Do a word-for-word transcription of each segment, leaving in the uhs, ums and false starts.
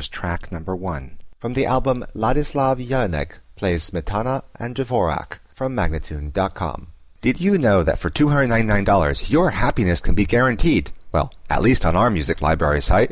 was track number one. From the album Ladislav Jelinek plays Smetana and Dvorak from Magnatune dot com. Did you know that for two hundred ninety-nine dollars your happiness can be guaranteed? Well, at least on our music library site.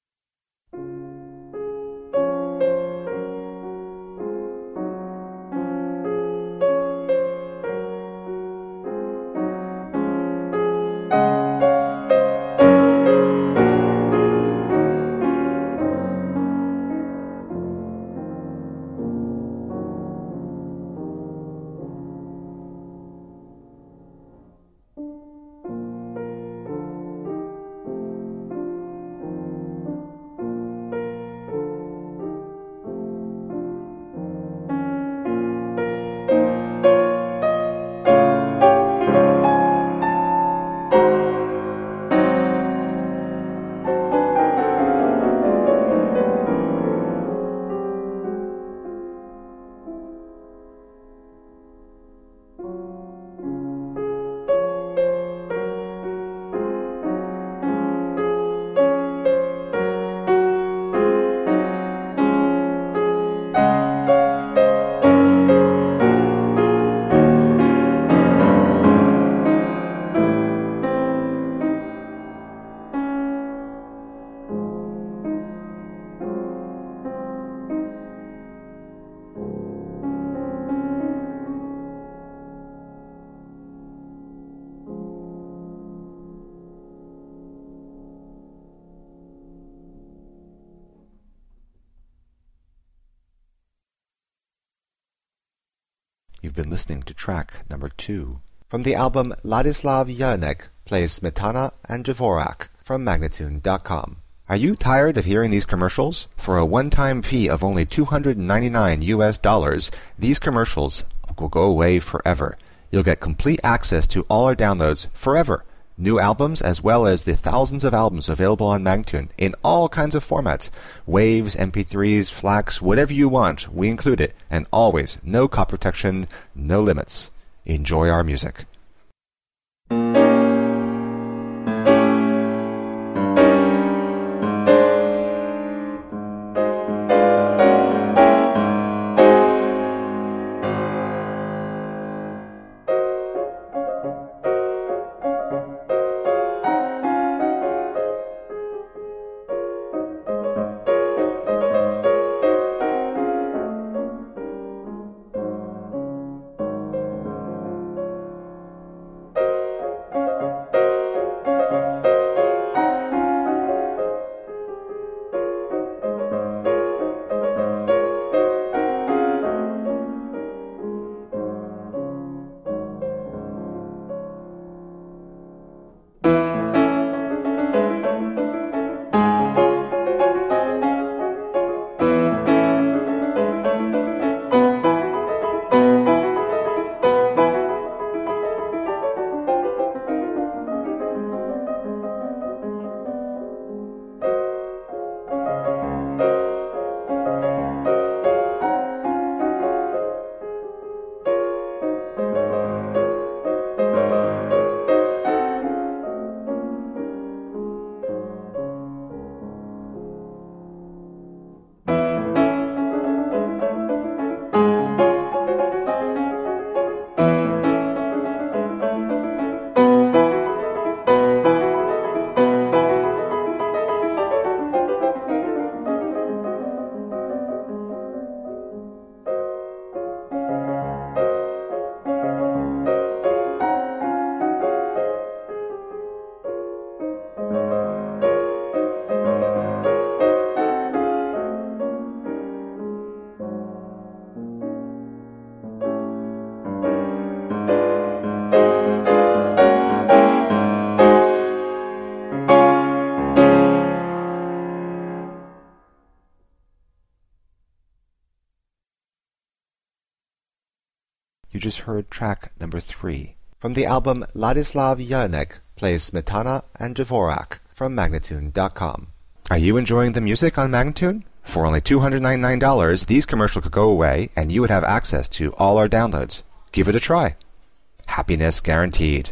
You've been listening to track number two. From the album Ladislav Jelinek plays Smetana and Dvorak from Magnatune dot com. Are you tired of hearing these commercials? For a one-time fee of only two hundred ninety-nine U S dollars, these commercials will go away forever. You'll get complete access to all our downloads forever. New albums as well as the thousands of albums available on Magnatune in all kinds of formats. Waves, M P threes, FLACs, whatever you want, we include it. And always, no copy protection, no limits. Enjoy our music. You just heard track number three. From the album Ladislav Jelinek plays Smetana and Dvorak from Magnatune dot com. Are you enjoying the music on Magnatune? For only two hundred ninety-nine dollars, these commercials could go away and you would have access to all our downloads. Give it a try. Happiness guaranteed.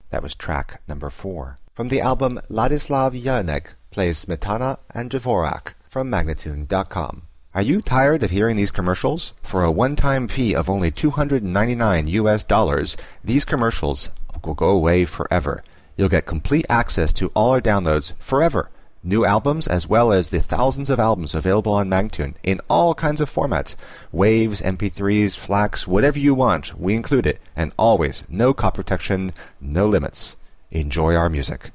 That was track number four. From the album Ladislav Yanek plays Smetana and Dvorak from Magnatune dot com. Are you tired of hearing these commercials? For a one-time fee of only two hundred ninety-nine U S dollars, these commercials will go away forever. You'll get complete access to all our downloads forever. New albums as well as the thousands of albums available on Magnatune in all kinds of formats. Waves, M P threes, FLACs, whatever you want, we include it. And always, no copy protection, no limits. Enjoy our music.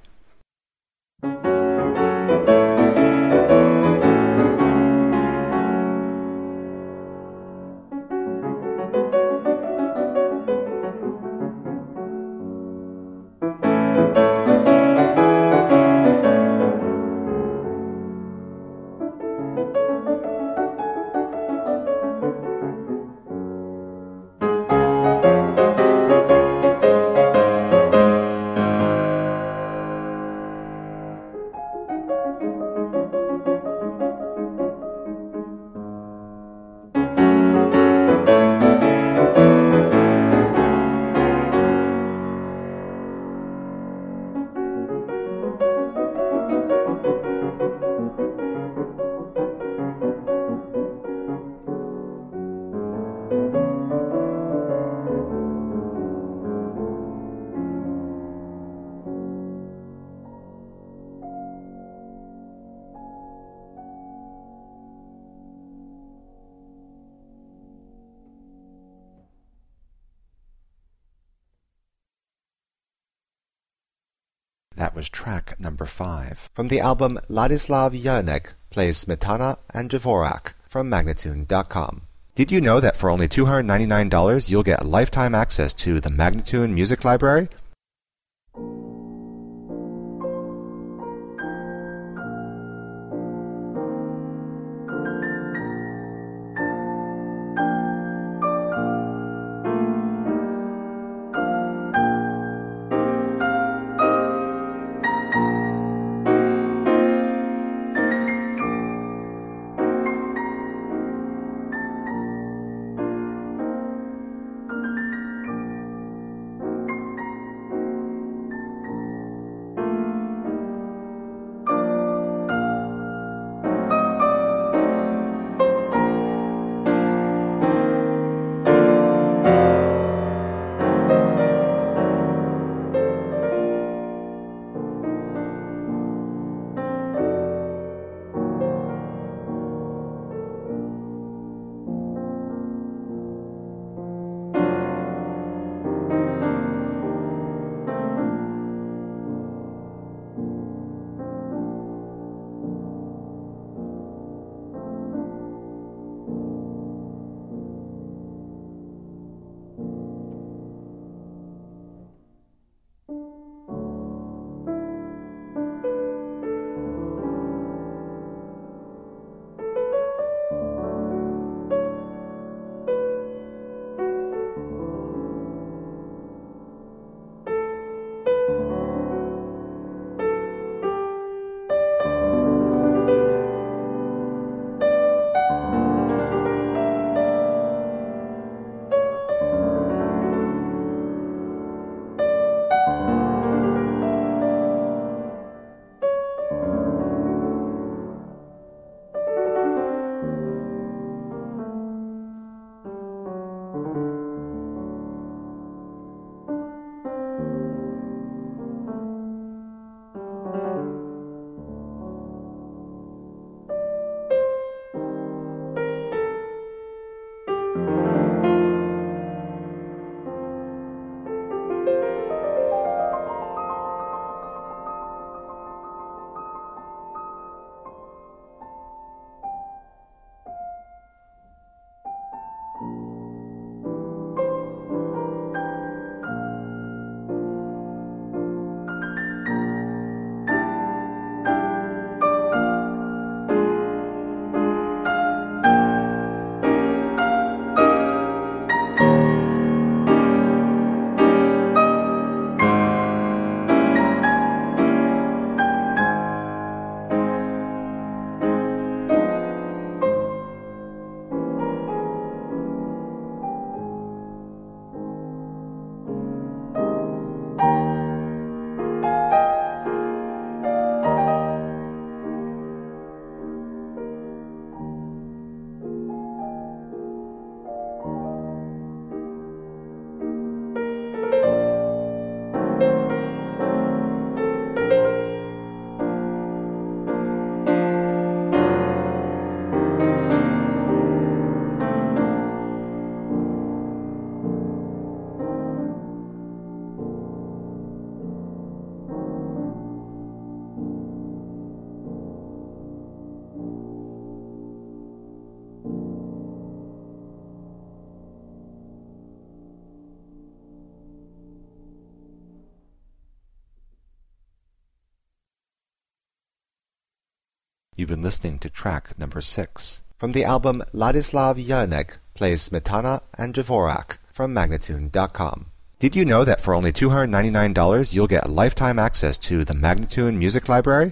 That was track number five. From the album Ladislav Yanek plays Smetana and Dvorak from Magnatune dot com. Did you know that for only two hundred ninety-nine dollars you'll get lifetime access to the Magnatune Music Library? You've been listening to track number six from the album Ladislav Jelenic plays Smetana and Dvorak from Magnatune dot com. Did you know that for only two hundred ninety-nine dollars you'll get lifetime access to the Magnatune Music Library?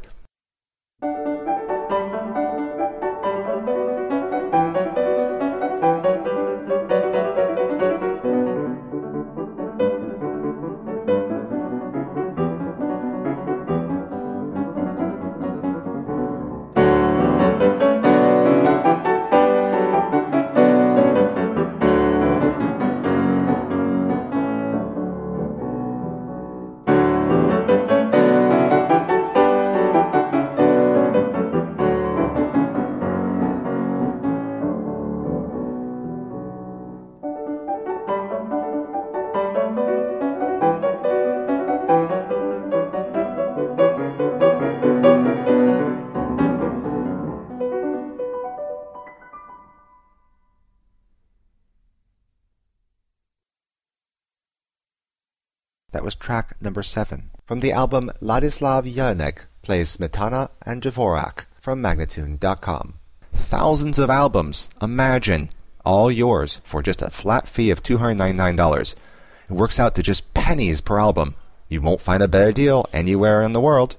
That was track number seven from the album Ladislav Jelenic plays Smetana and Dvorak from Magnatune dot com. Thousands of albums, imagine, all yours for just a flat fee of two hundred ninety-nine dollars. It works out to just pennies per album. You won't find a better deal anywhere in the world.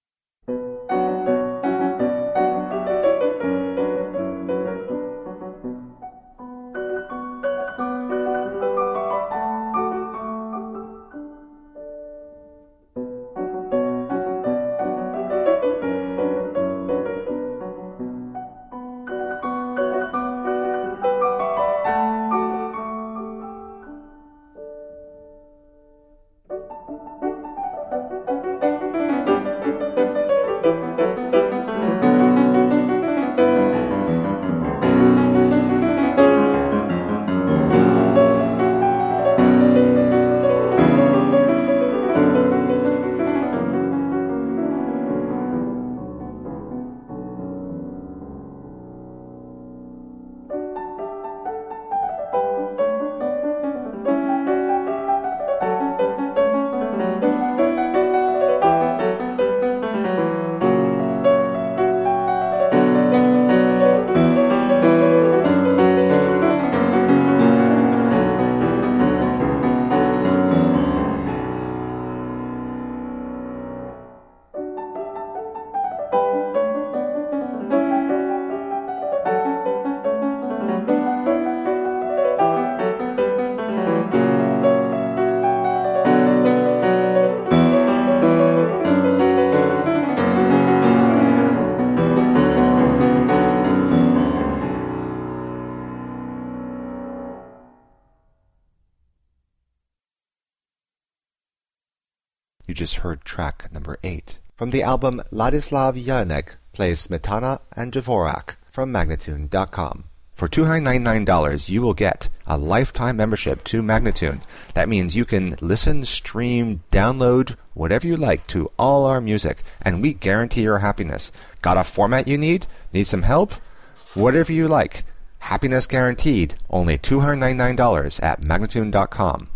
You just heard track number eight from the album Ladislav Jelenic plays Smetana and Dvorak from Magnatune dot com. For two hundred ninety-nine dollars you will get a lifetime membership to Magnatune. That means you can listen, stream, download, whatever you like to all our music, and we guarantee your happiness. Got a format you need? Need some help? Whatever you like. Happiness guaranteed. Only two hundred ninety-nine dollars at Magnatune dot com.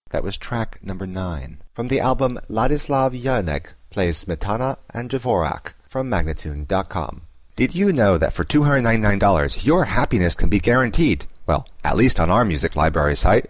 That was track number nine. From the album Ladislav Yanek plays Smetana and Dvorak from Magnatune dot com. Did you know that for two hundred ninety-nine dollars your happiness can be guaranteed? Well, at least on our music library site.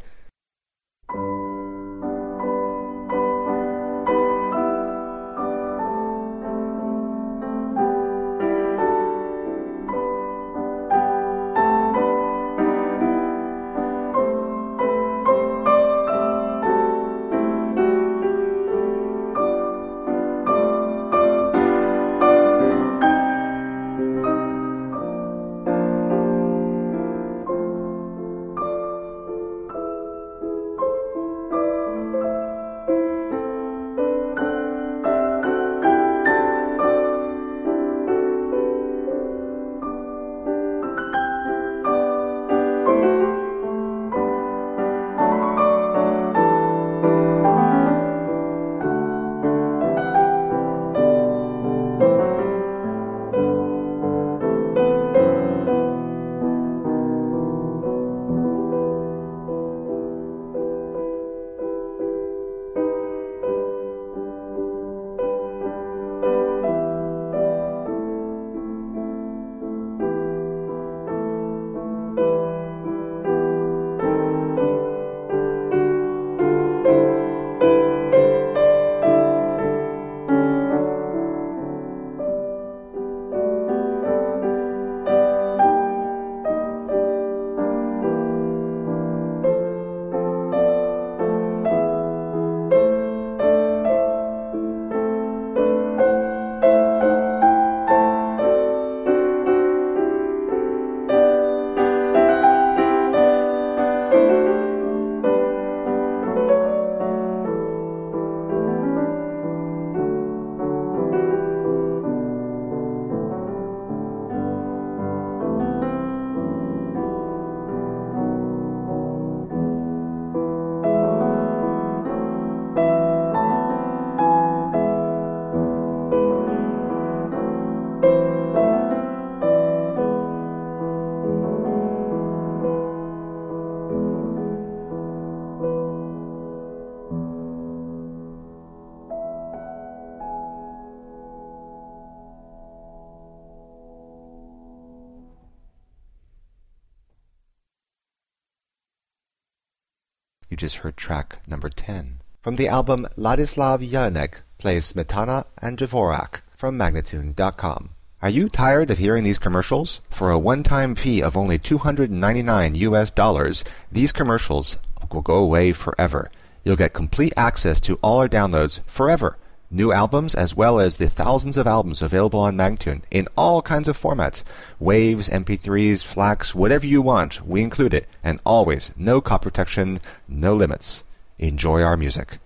You just heard track number ten. From the album Ladislav Yanek plays Smetana and Dvorak from Magnatune dot com. Are you tired of hearing these commercials? For a one-time fee of only two hundred ninety-nine U S dollars, these commercials will go away forever. You'll get complete access to all our downloads forever. New albums as well as the thousands of albums available on Magnatune in all kinds of formats. Waves, M P threes, FLACs, whatever you want, we include it. And always, no copy protection, no limits. Enjoy our music.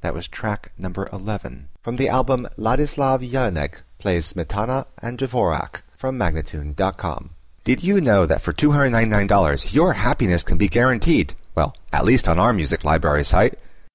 That was track number eleven. From the album Ladislav Yanek plays Smetana and Dvorak from Magnatune dot com. Did you know that for two hundred ninety-nine dollars your happiness can be guaranteed? Well, at least on our music library site.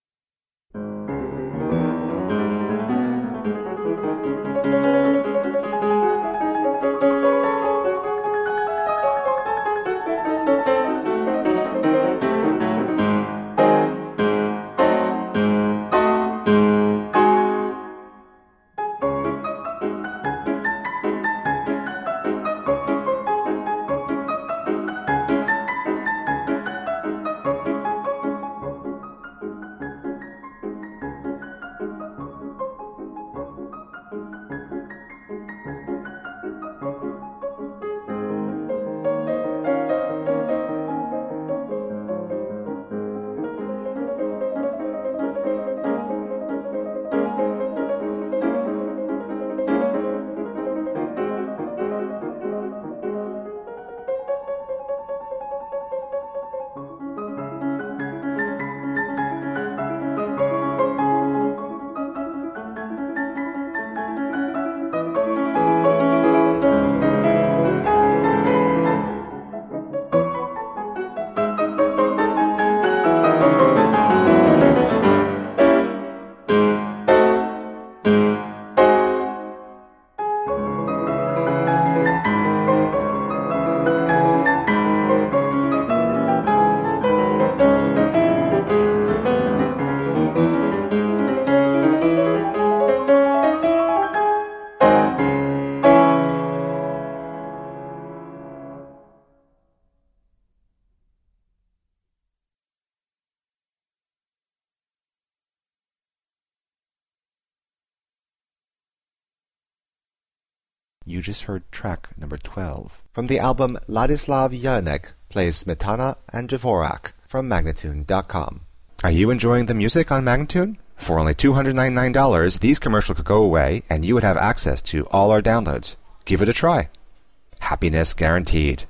You just heard track number twelve. From the album Ladislav Yanek plays Smetana and Dvorak from Magnatune dot com. Are you enjoying the music on Magnatune? For only two hundred ninety-nine dollars, these commercials could go away and you would have access to all our downloads. Give it a try. Happiness guaranteed.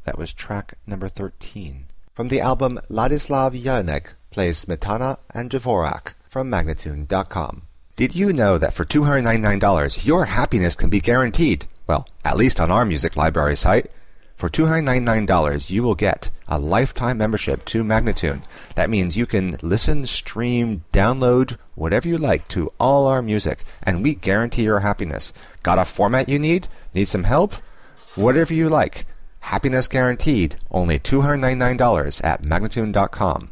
That was track number thirteen. From the album Ladislav Yanek plays Smetana and Dvorak from Magnatune dot com. Did you know that for two hundred ninety-nine dollars your happiness can be guaranteed? Well, at least on our music library site. For two hundred ninety-nine dollars you will get a lifetime membership to Magnatune. That means you can listen, stream, download, whatever you like to all our music, and we guarantee your happiness. Got a format you need? Need some help? Whatever you like. Happiness guaranteed. Only two hundred ninety-nine dollars at Magnatune dot com.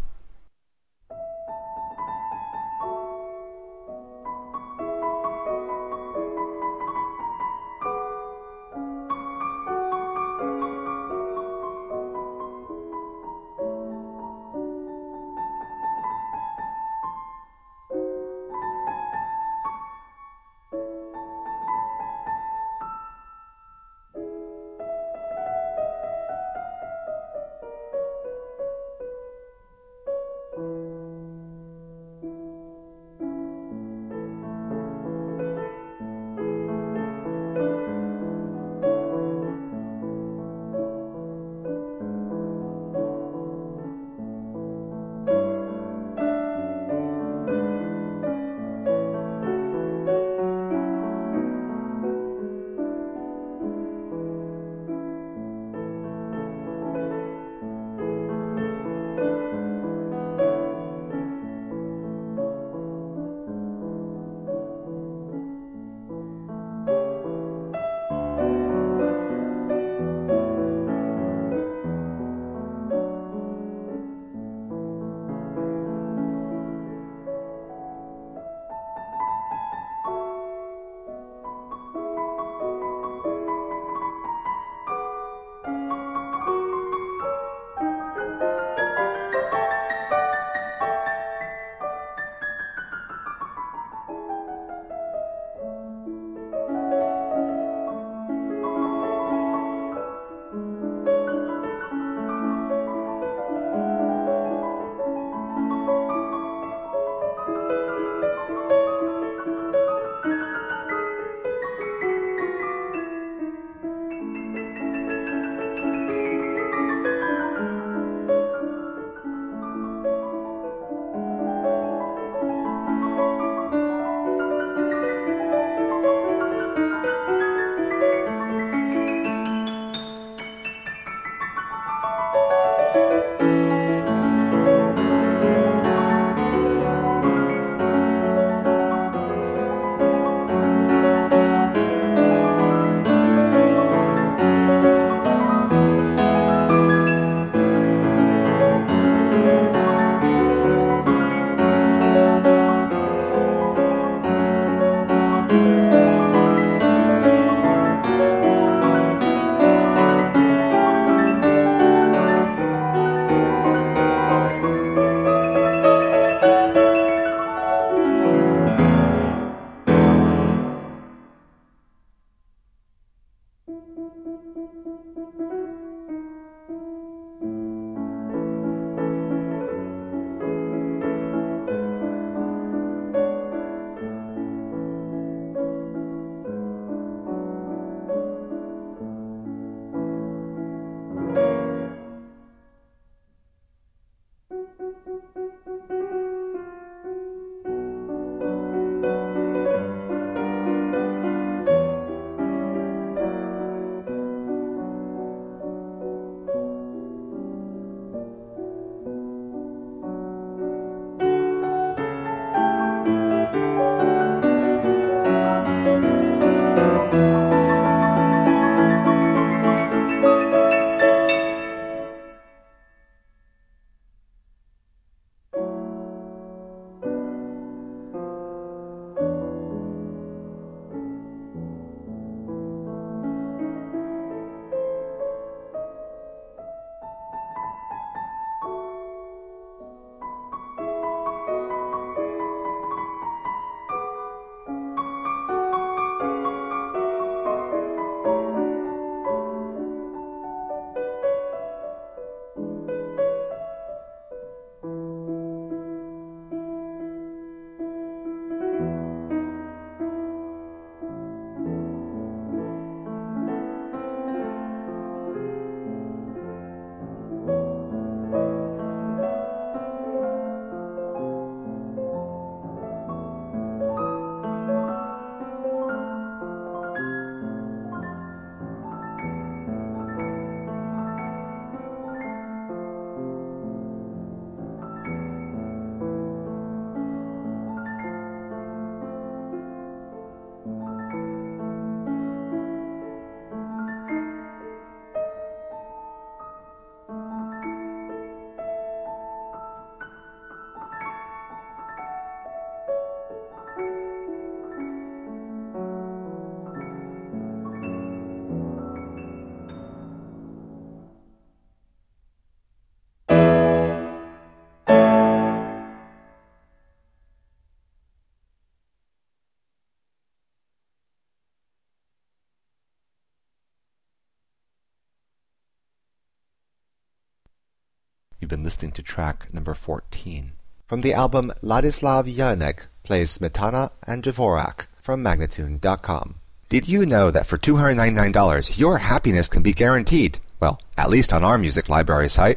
You've been listening to track number fourteen. From the album Ladislav Yanek plays Smetana and Dvorak from Magnatune dot com. Did you know that for two hundred ninety-nine dollars your happiness can be guaranteed? Well, at least on our music library site.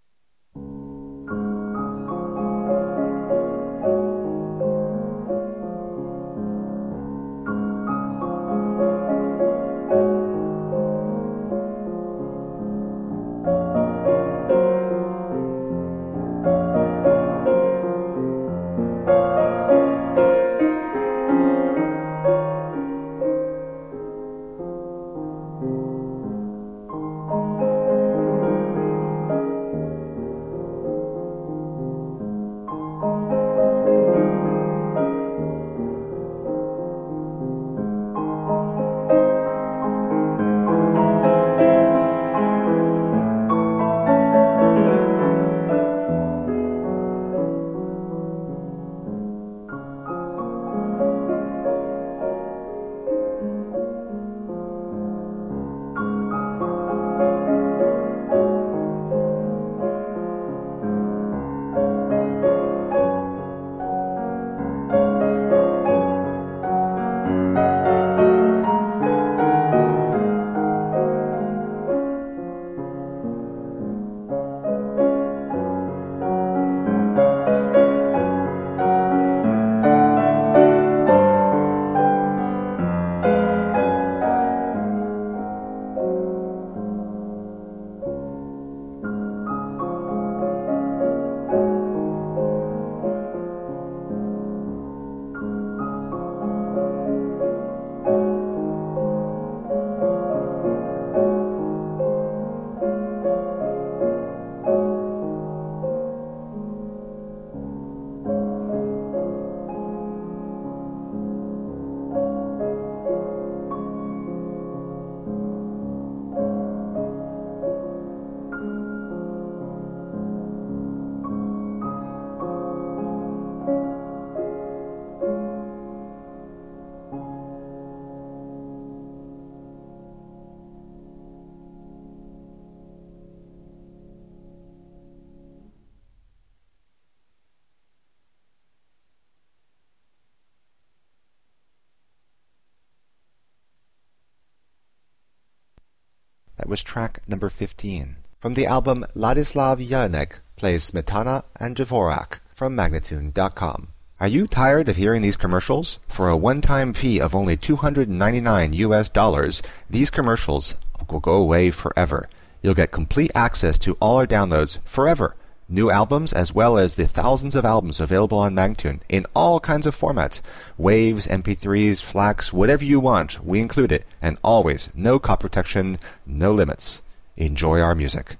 That was track number fifteen. From the album Ladislav Yanek plays Smetana and Dvorak from Magnatune dot com. Are you tired of hearing these commercials? For a one-time fee of only two hundred ninety-nine U S dollars, these commercials will go away forever. You'll get complete access to all our downloads forever. New albums as well as the thousands of albums available on Magnatune in all kinds of formats. Waves, M P threes, FLACs, whatever you want, we include it. And always, no copy protection, no limits. Enjoy our music.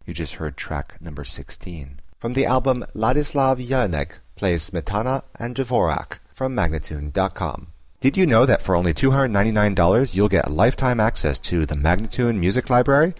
You just heard track number sixteen. From the album Ladislav Jelenic plays Smetana and Dvorak from Magnatune dot com. Did you know that for only two hundred ninety-nine dollars you'll get lifetime access to the Magnatune Music Library?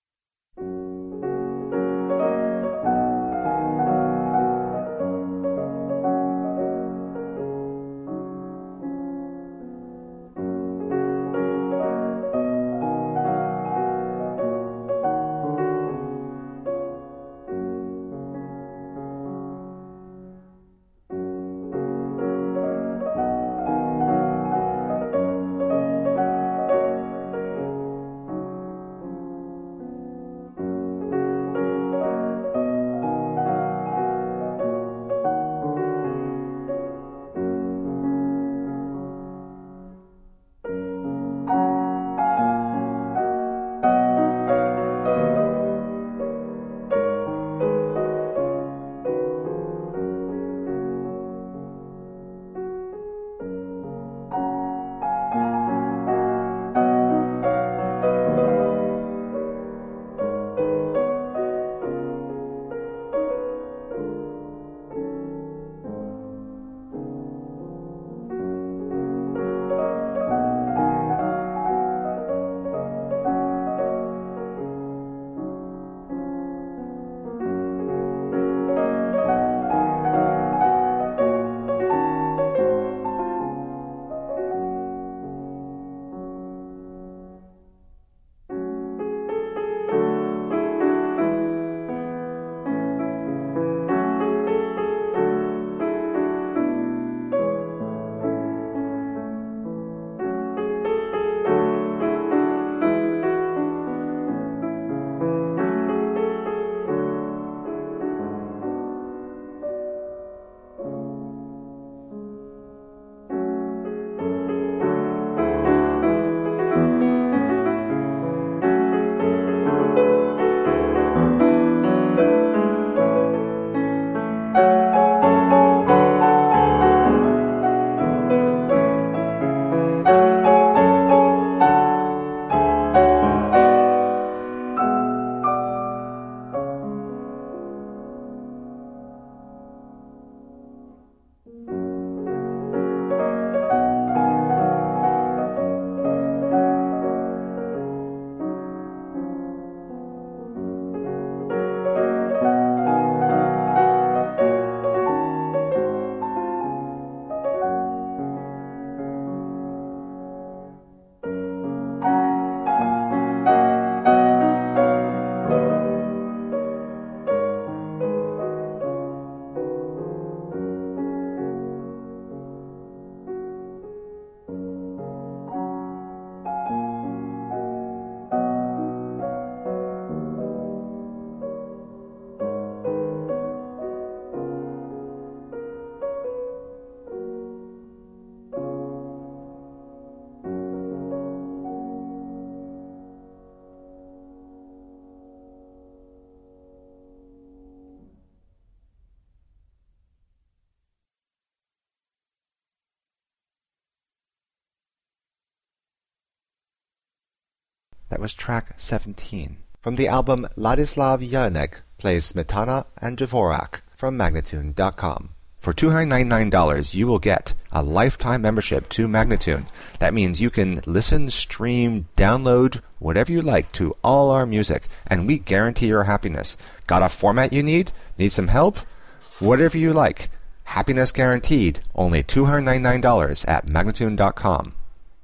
That was track seventeen. From the album Ladislav Jelenic plays Smetana and Dvorak from Magnatune dot com. For two hundred ninety-nine dollars you will get a lifetime membership to Magnatune. That means you can listen, stream, download, whatever you like to all our music, and we guarantee your happiness. Got a format you need? Need some help? Whatever you like. Happiness guaranteed. Only two hundred ninety-nine dollars at Magnatune dot com.